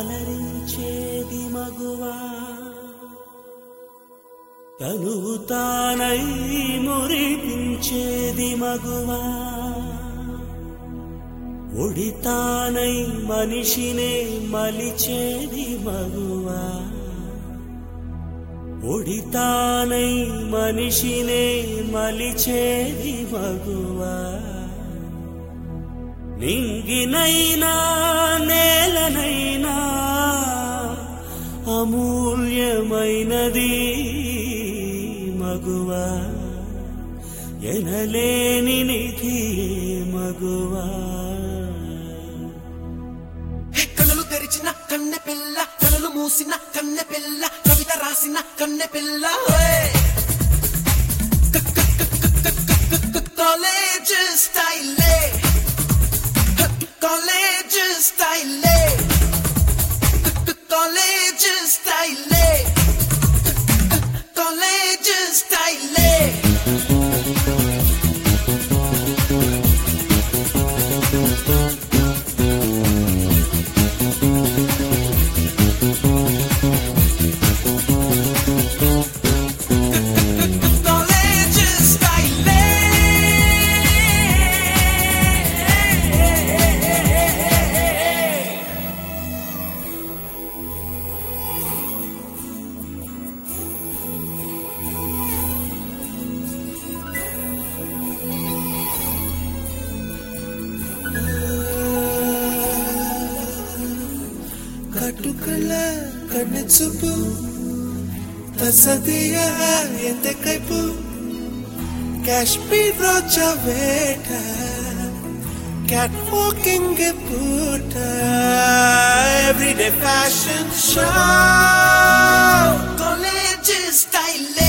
అలరించేది మగువా తనువు తానై మురిపించేది మగువా ఒడితానై మనిషినే మలిచేది మగువా ఒడితానై మనిషినే మలిచేది మగువా నింగినైనా నేలనైనా అమూల్యమైనది మగువా ఎనలేని నిధి మగువా కళ్ళు తెరిచిన కన్నె పిల్ల కళ్ళు మూసిన కన్నె పిల్ల కవిత రాసిన కన్నె పిల్ల కాలేజ్ స్టైలే కాలేజ్ స్టైలే కాలేజ్ స్టైలే కాలేజ్ స్టైలే కట్టుకల కన్నెచూపు తసదియ ఎంతకైపు కాశ్మీర్ రోజా వేట క్యాట్ వాకింగ్ పూట ఎవ్రీడే ఫ్యాషన్ షో కాలేజ్ స్టైలే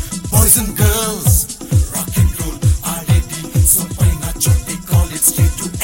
Boys and girls, rock and roll, RAD, so why not join the college straight to